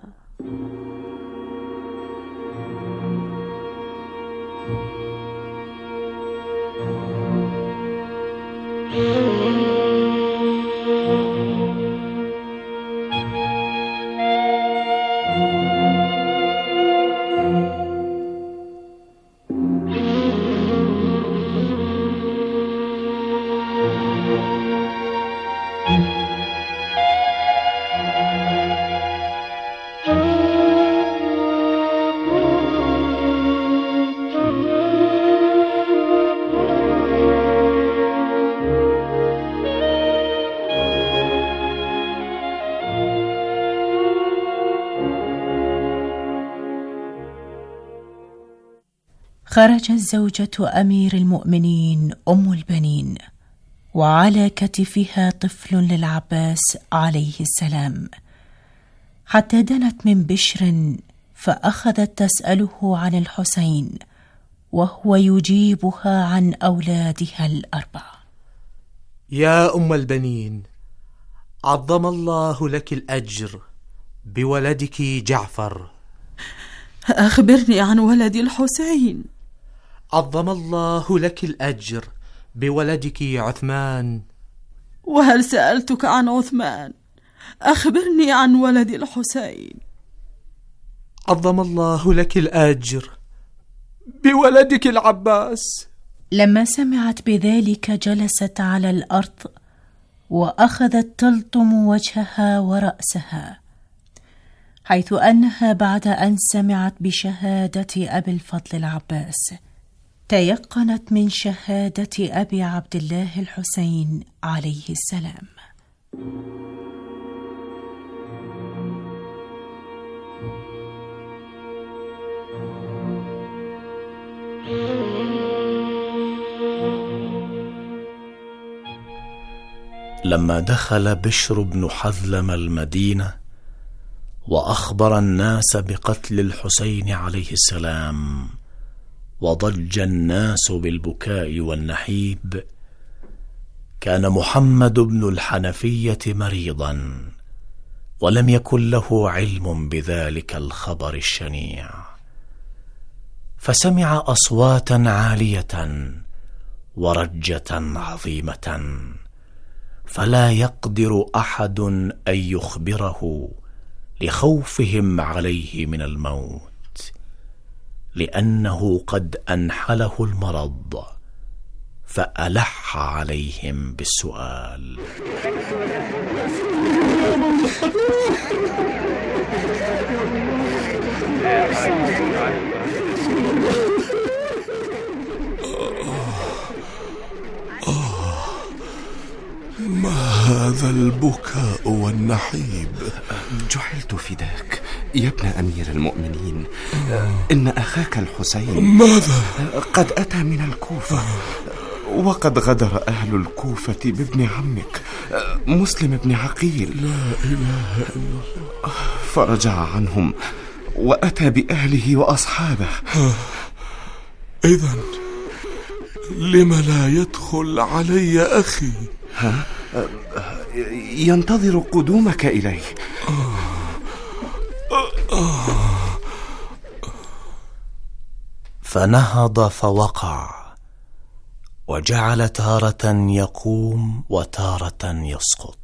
خرجت زوجة أمير المؤمنين أم البنين، وعلى كتفها طفل للعباس عليه السلام، حتى دنت من بشر فأخذت تسأله عن الحسين، وهو يجيبها عن أولادها الأربعة. يا أم البنين، عظم الله لك الأجر بولدك جعفر. أخبرني عن ولد الحسين. عظم الله لك الأجر بولدك عثمان. وهل سألتك عن عثمان؟ أخبرني عن ولد الحسين. عظم الله لك الأجر بولدك العباس. لما سمعت بذلك جلست على الأرض وأخذت تلطم وجهها ورأسها، حيث أنها بعد أن سمعت بشهادة أبي الفضل العباس تيقنت من شهادة أبي عبد الله الحسين عليه السلام. لما دخل بشر بن حذلم المدينة وأخبر الناس بقتل الحسين عليه السلام، وضج الناس بالبكاء والنحيب، كان محمد بن الحنفية مريضا، ولم يكن له علم بذلك الخبر الشنيع، فسمع أصواتا عالية ورجة عظيمة، فلا يقدر أحد أن يخبره لخوفهم عليه من الموت، لأنه قد أنحله المرض، فألح عليهم بالسؤال: ما هذا البكاء والنحيب؟ جعلت فداك يا ابن أمير المؤمنين، إن أخاك الحسين ماذا؟ قد أتى من الكوفة، وقد غدر أهل الكوفة بابن عمك مسلم بن عقيل. لا إله إلا الله. فرجع عنهم وأتى بأهله وأصحابه. إذن لم لا يدخل علي أخي؟ ينتظر قدومك إليه. فنهض فوقع، وجعل تارة يقوم وتارة يسقط.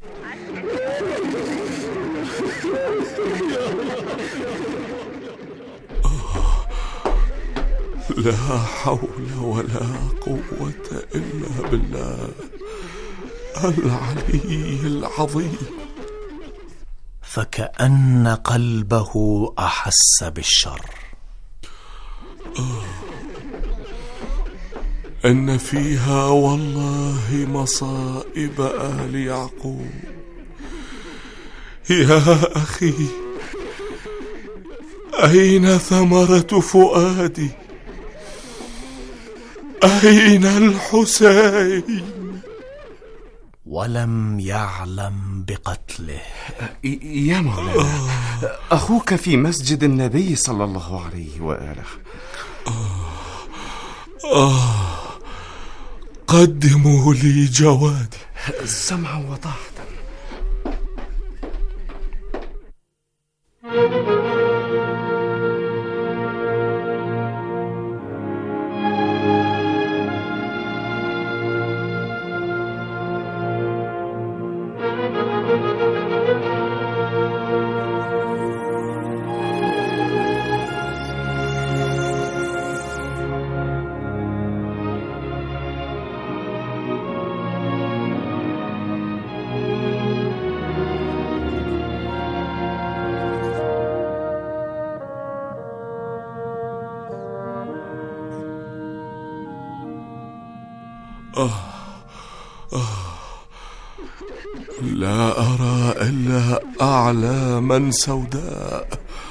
لا حول ولا قوة إلا بالله العلي العظيم. فكأن قلبه أحس بالشر. إن فيها والله مصائب آل يعقوب. يا أخي، أين ثمرة فؤادي؟ أين الحسين؟ ولم يعلم بقتله. يا مولانا، أخوك في مسجد النبي صلى الله عليه وآله. قدموا لي جوادي. سمعا وطاعة. لا أرى إلا أعلاما سوداء،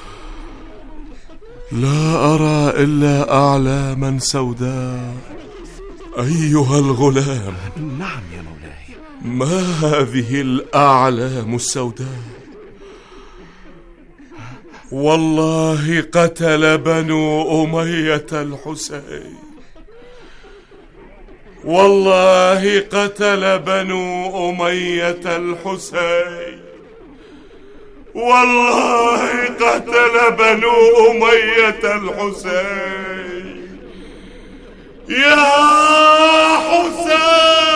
لا أرى إلا أعلاما سوداء. أيها الغلام. نعم يا مولاي. ما هذه الأعلام السوداء؟ والله قتل بنو أمية الحسين، والله قتل بنو أمية الحسين، والله قتل بنو أمية الحسين. يا حسين!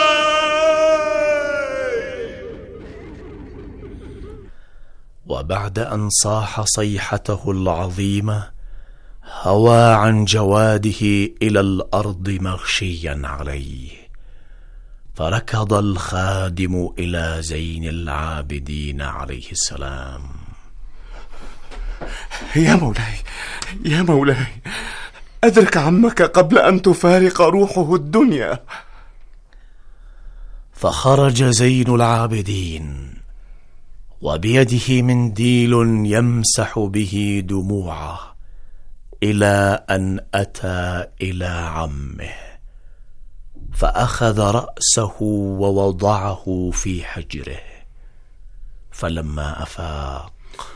وبعد أن صاح صيحته العظيمة، هوى عن جواده إلى الأرض مغشيا عليه، فركض الخادم إلى زين العابدين عليه السلام. يا مولاي، يا مولاي، أدرك عمك قبل أن تفارق روحه الدنيا. فخرج زين العابدين وبيده منديل يمسح به دموعه، إلى أن أتى إلى عمه، فأخذ رأسه ووضعه في حجره. فلما أفاق: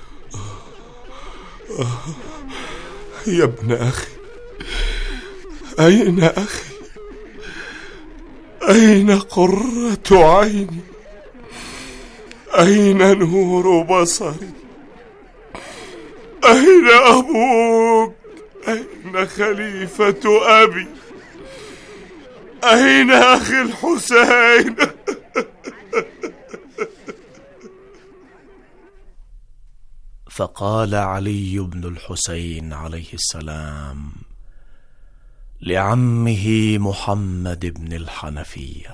يا ابن أخي، أين أخي؟ أين قرة عيني؟ أين نور بصري؟ أين أبوك؟ أين خليفة أبي؟ أين أخي الحسين؟ فقال علي بن الحسين عليه السلام لعمه محمد بن الحنفية: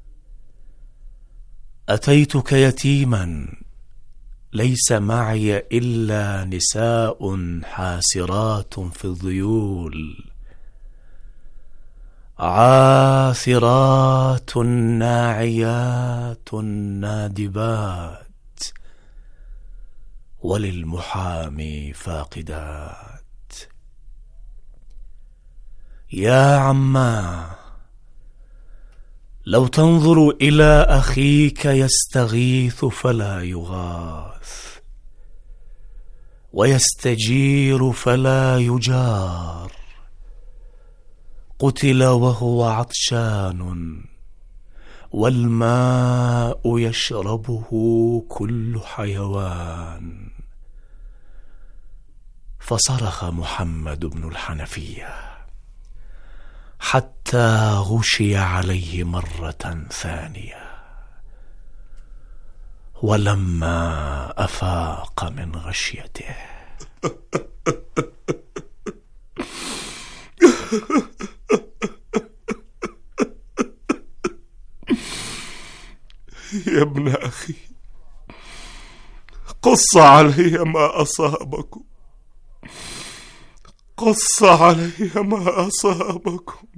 أتيتك يتيما ليس معي إلا نساء حاسرات في الذيول، عاثرات ناعيات نادبات، وللمحامي فاقدات. يا عما، لو تنظر إلى أخيك يستغيث فلا يغاث، ويستجير فلا يجار، قتل وهو عطشان، والماء يشربه كل حيوان. فصرخ محمد بن الحنفية حتى غشي عليه مرة ثانية، ولما أفاق من غشيته يا ابن أخي، قص علي ما أصابكم، قص علي ما أصابكم.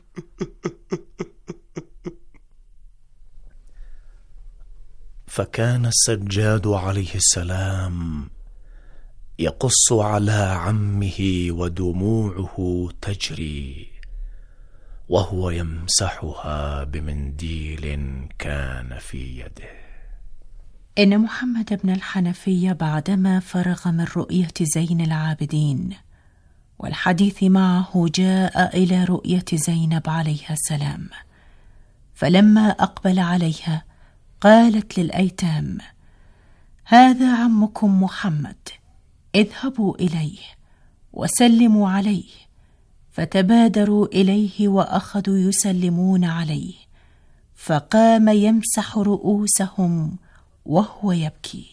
فكان السجاد عليه السلام يقص على عمه ودموعه تجري، وهو يمسحها بمنديل كان في يده. إن محمد بن الحنفية بعدما فرغ من رؤية زين العابدين والحديث معه جاء إلى رؤية زينب عليها السلام، فلما أقبل عليها قالت للأيتام: هذا عمكم محمد، اذهبوا إليه وسلموا عليه. فتبادروا إليه وأخذوا يسلمون عليه، فقام يمسح رؤوسهم وهو يبكي.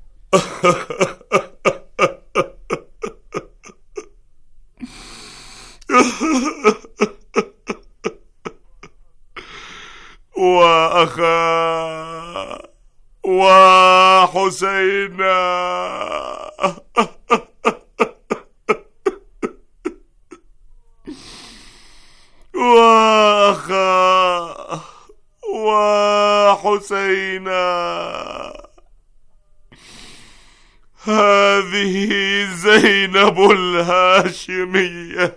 وأخا وحسينا وأخا وحسينا، هذه زينب الهاشمية.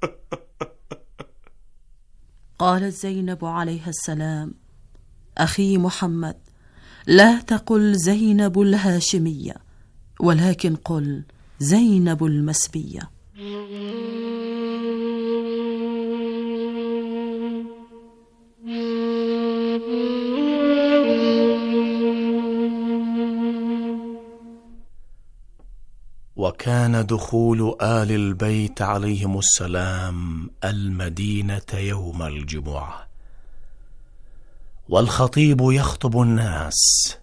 قالت زينب عليها السلام: أخي محمد، لا تقل زينب الهاشمية، ولكن قل زينب المسبية. وكان دخول آل البيت عليهم السلام المدينة يوم الجمعة، والخطيب يخطب الناس،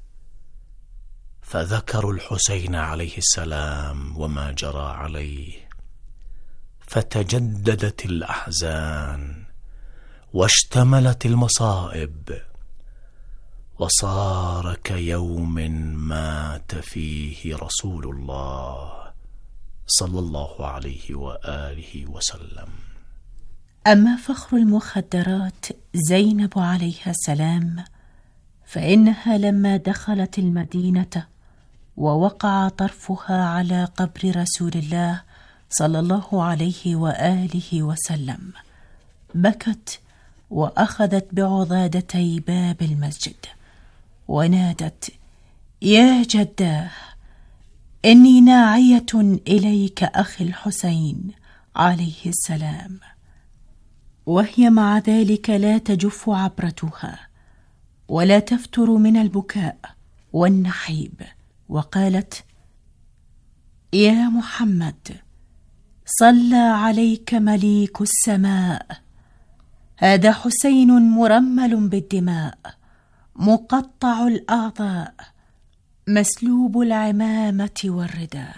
فذكروا الحسين عليه السلام وما جرى عليه، فتجددت الأحزان واشتملت المصائب، وصار كيوم مات فيه رسول الله صلى الله عليه وآله وسلم. أما فخر المخدرات زينب عليها السلام، فإنها لما دخلت المدينة ووقع طرفها على قبر رسول الله صلى الله عليه وآله وسلم، بكت وأخذت بعضادتي باب المسجد ونادت: يا جداه، إني ناعية إليك أخي الحسين عليه السلام. وهي مع ذلك لا تجف عبرتها ولا تفتر من البكاء والنحيب، وقالت: يا محمد، صلى عليك مليك السماء، هذا حسين مرمل بالدماء، مقطع الأعضاء، مسلوب العمامة والرداء.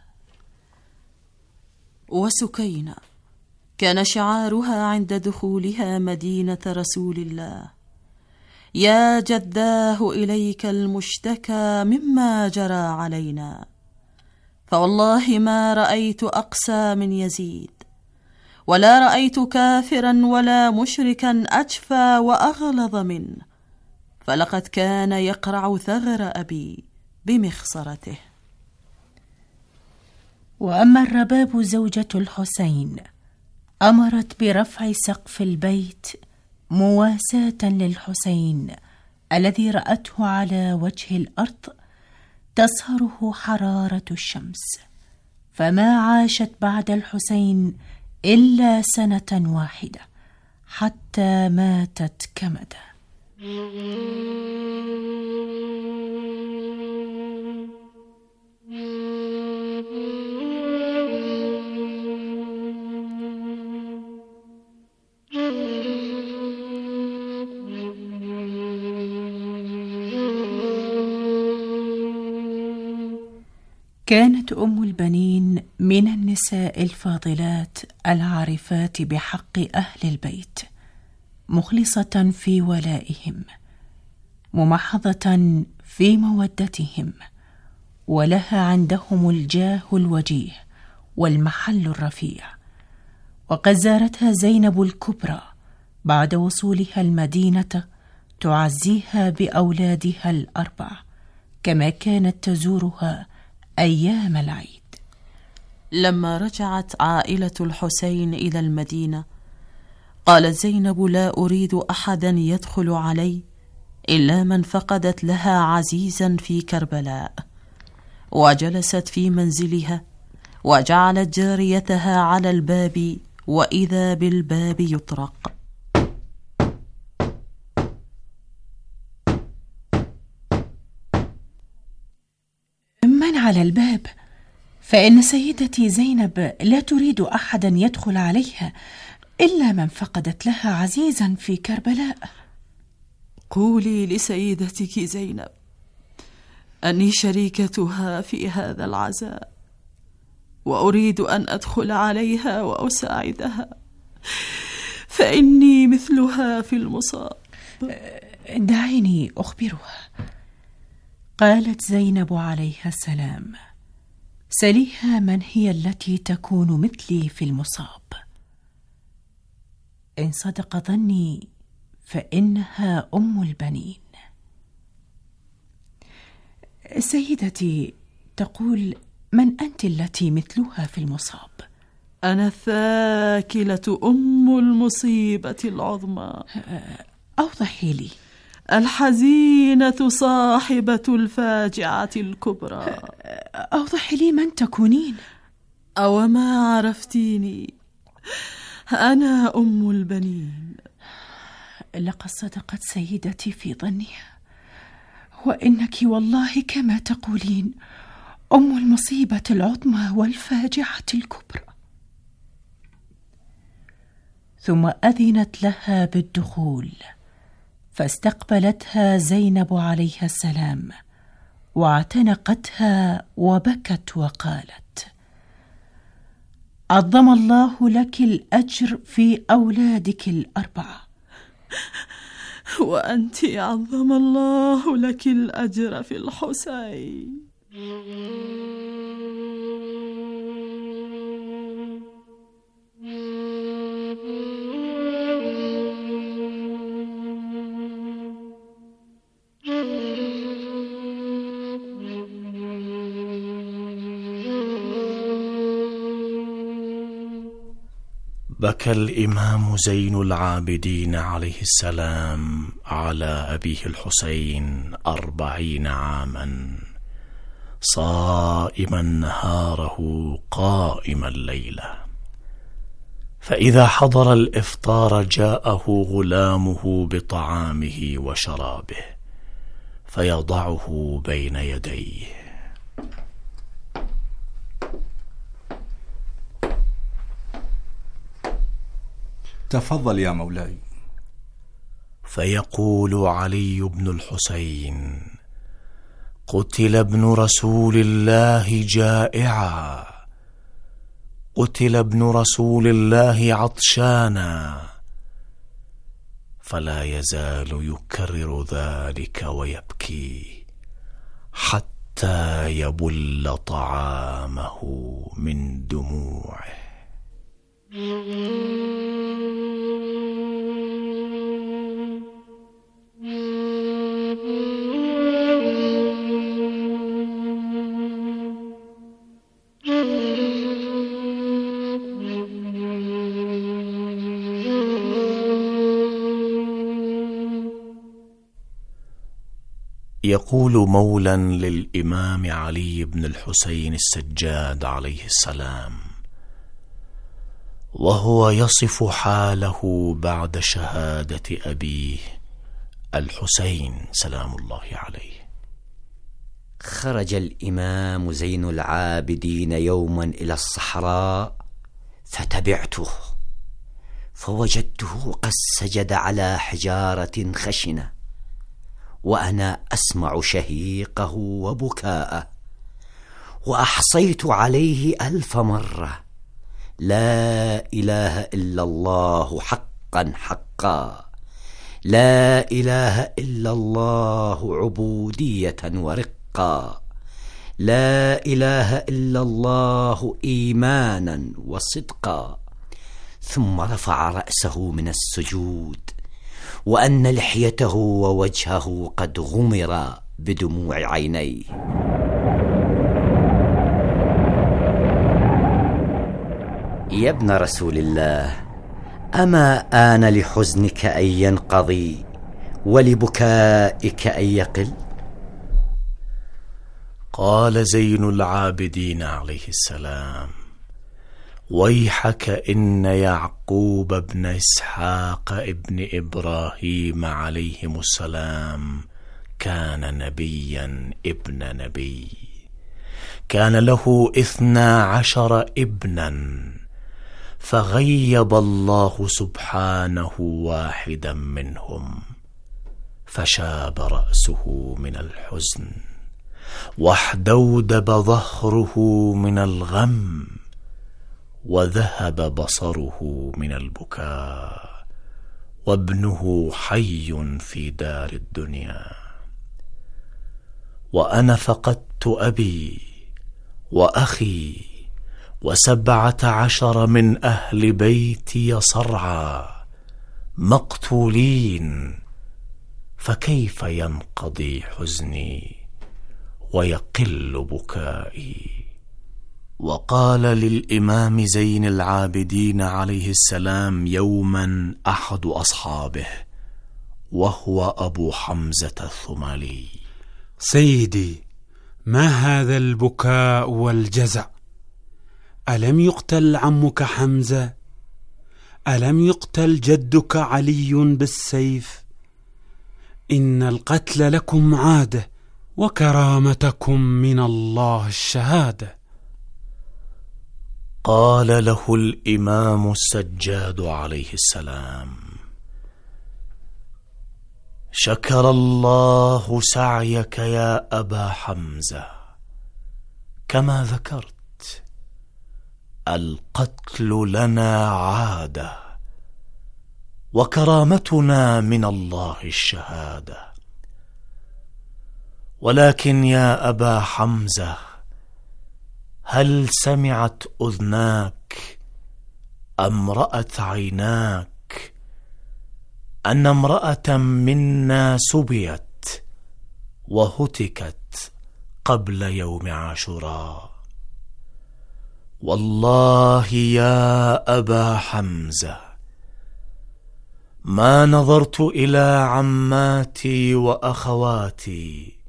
وسكينة كان شعارها عند دخولها مدينة رسول الله: يا جداه إليك المشتكى مما جرى علينا، فوالله ما رأيت أقسى من يزيد، ولا رأيت كافرا ولا مشركا أجفى وأغلظ منه، فلقد كان يقرع ثغر أبي بمخصرته. وأما الرباب زوجة الحسين أمرت برفع سقف البيت مواساة للحسين الذي رأته على وجه الأرض تصهره حرارة الشمس، فما عاشت بعد الحسين إلا سنة واحدة حتى ماتت كمدا. كانت أم البنين من النساء الفاضلات العارفات بحق أهل البيت، مخلصة في ولائهم، ممحضة في مودتهم، ولها عندهم الجاه الوجيه والمحل الرفيع. وقد زارتها زينب الكبرى بعد وصولها المدينة تعزيها بأولادها الأربع، كما كانت تزورها أيام العيد. لما رجعت عائلة الحسين إلى المدينة قالت زينب: لا أريد أحدا يدخل علي إلا من فقدت لها عزيزا في كربلاء. وجلست في منزلها وجعلت جاريتها على الباب، وإذا بالباب يطرق. من على الباب؟ فإن سيدتي زينب لا تريد أحدا يدخل عليها إلا من فقدت لها عزيزا في كربلاء. قولي لسيدتك زينب أني شريكتها في هذا العزاء، وأريد أن أدخل عليها وأساعدها، فإني مثلها في المصاب. دعيني أخبرها. قالت زينب عليها السلام: سليها من هي التي تكون مثلي في المصاب. إن صدق ظني فإنها أم البنين. سيدتي تقول: من أنت التي مثلها في المصاب؟ أنا الثاكلة أم المصيبة العظمى. أوضحي لي. الحزينة صاحبة الفاجعة الكبرى. أوضحي لي من تكونين. أو ما عرفتيني؟ أنا أم البنين. لقد صدقت سيدتي في ظنها، وإنك والله كما تقولين أم المصيبة العظمى والفاجعة الكبرى. ثم أذنت لها بالدخول، فاستقبلتها زينب عليها السلام واعتنقتها وبكت وقالت: عظم الله لك الأجر في أولادك الأربعة. وأنت عظم الله لك الأجر في الحسين. بكى الإمام زين العابدين عليه السلام على أبيه الحسين 40 عاما، صائما نهاره قائما ليله، فإذا حضر الإفطار جاءه غلامه بطعامه وشرابه فيضعه بين يديه. تفضل يا مولاي. فيقول علي بن الحسين: قتل ابن رسول الله جائعا، قتل ابن رسول الله عطشانا، فلا يزال يكرر ذلك ويبكي حتى يبل طعامه من دموعه. يقول مولى للإمام علي بن الحسين السجاد عليه السلام وهو يصف حاله بعد شهادة أبيه الحسين سلام الله عليه: خرج الإمام زين العابدين يوما إلى الصحراء فتبعته، فوجدته قد سجد على حجارة خشنة، وأنا أسمع شهيقه وبكاءه، وأحصيت عليه 1000 مرة: لا إله إلا الله حقا حقا، لا إله إلا الله عبودية ورقا، لا إله إلا الله إيمانا وصدقا. ثم رفع رأسه من السجود، وأن لحيته ووجهه قد غمر بدموع عينيه. يا ابن رسول الله، أما آن لحزنك أن ينقضي ولبكائك أن يقل؟ قال زين العابدين عليه السلام: ويحك إن يعقوب بن إسحاق ابن إبراهيم عليهم السلام كان نبيا ابن نبي، كان له 12 ابنا، فغيب الله سبحانه واحدا منهم، فشاب رأسه من الحزن، واحدودب ظهره من الغم، وذهب بصره من البكاء، وابنه حي في دار الدنيا. وأنا فقدت أبي وأخي و17 من أهل بيتي صرعى مقتولين، فكيف ينقضي حزني ويقل بكائي؟ وقال للإمام زين العابدين عليه السلام يوما أحد أصحابه وهو أبو حمزة الثمالي: سيدي، ما هذا البكاء والجزع؟ ألم يقتل عمك حمزة؟ ألم يقتل جدك علي بالسيف؟ إن القتل لكم عادة، وكرامتكم من الله الشهادة. قال له الإمام السجاد عليه السلام: شكر الله سعيك يا أبا حمزة، كما ذكرت القتل لنا عادة، وكرامتنا من الله الشهادة. ولكن يا أبا حمزة، هل سمعت أذناك أم رأت عيناك أن امرأة منا سبيت وهتكت قبل يوم عاشوراء؟ والله يا أبا حمزة، ما نظرت إلى عماتي وأخواتي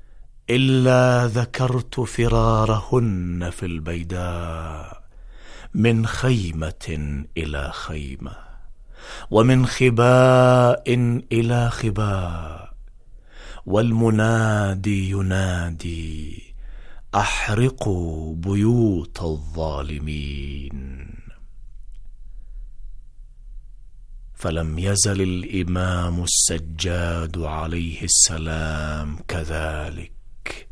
إلا ذكرت فرارهن في البيداء من خيمة إلى خيمة، ومن خباء إلى خباء، والمنادي ينادي: أحرقوا بيوت الظالمين. فلم يزل الإمام السجاد عليه السلام كذلك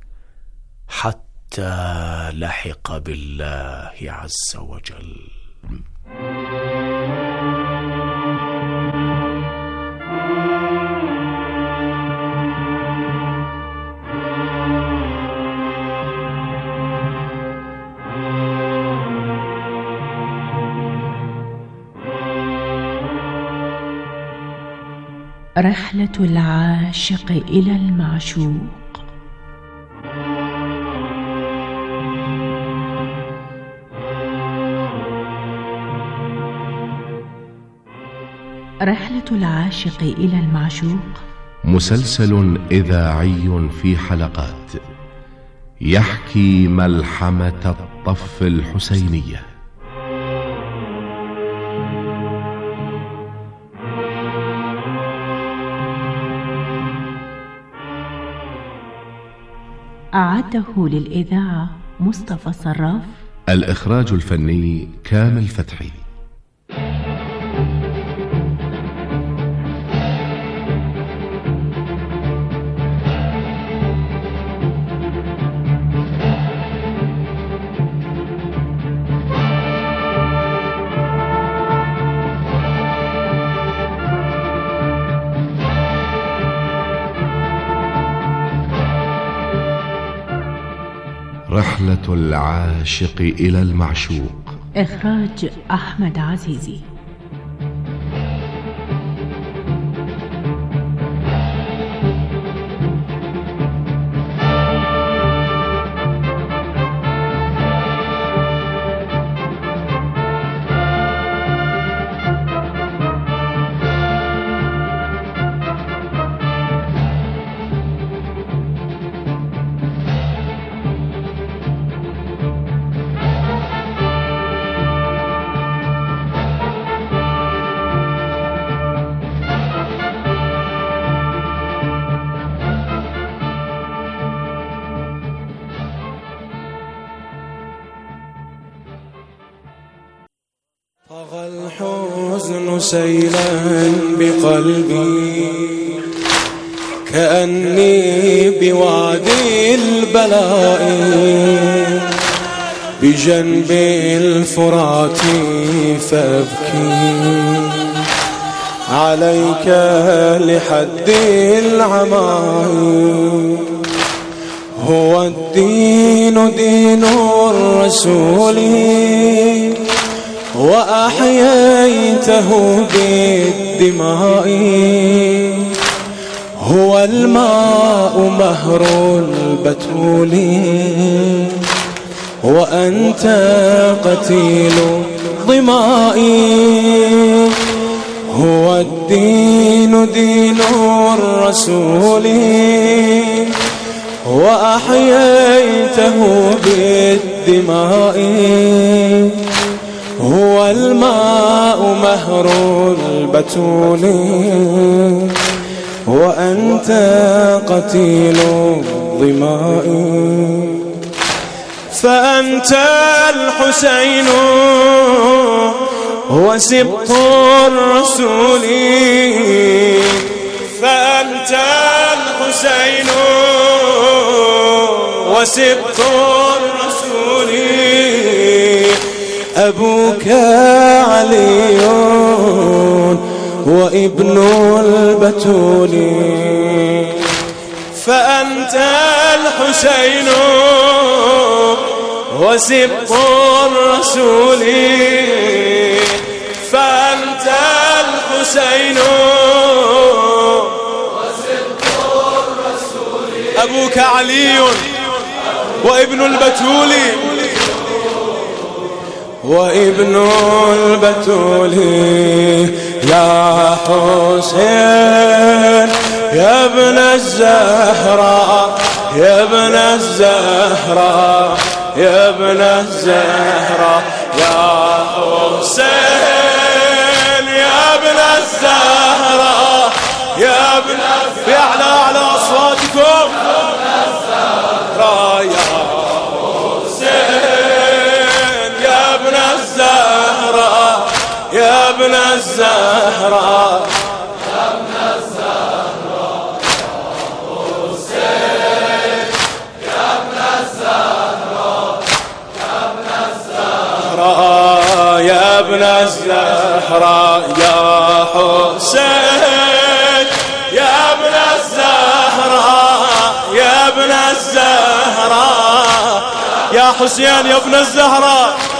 حتى لحق بالله عز وجل. رحلة العاشق إلى المعشوق. رحلة العاشق إلى المعشوق مسلسل إذاعي في حلقات يحكي ملحمة الطف الحسينية. أعده للإذاعة مصطفى صراف. الإخراج الفني كامل فتحي. رحلة العاشق إلى المعشوق. إخراج أحمد عزيزي. طغى الحزن سيلا بقلبي كأني بوادي البلاء بجنب الفرات فأبكي عليك لحد العماء. هو الدين دين الرسول وأحييته بالدماء. هو الماء مهر البتول وأنت قتيل ظمائي. هو الدين دين الرسول وأحييته بالدماء. هو الماء مهر البتول وأنت قتيل الظماء. فأنت الحسين وسبط الرسول. فأنت الحسين وسبط الرسول. أبوك علي وابن البتول. فأنت الحسين وسبط الرسول. فأنت الحسين وسبط الرسول. أبوك علي وابن البتول. وابن البتول يا حسين يا ابن الزهراء يا ابن الزهراء يا ابن الزهراء يا الزهراء يا ابن بأعلى أعلى أصواتكم يا حسين يا ابن الزهراء يا ابن الزهراء يا ابن الزهراء يا حسين يا ابن الزهراء يا ابن الزهراء يا ابن الزهراء يا حسين يا ابن الزهراء يا ابن الزهراء يا حسين يا ابن الزهراء